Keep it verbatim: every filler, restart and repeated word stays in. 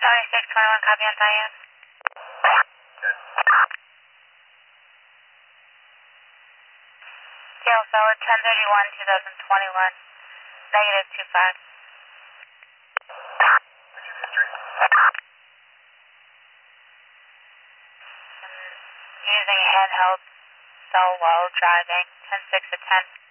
seventy-six twenty-one, copy on Diane. Tail solid ten thirty-one, twenty twenty-one, negative two five. Using handheld cell while driving, ten six to ten.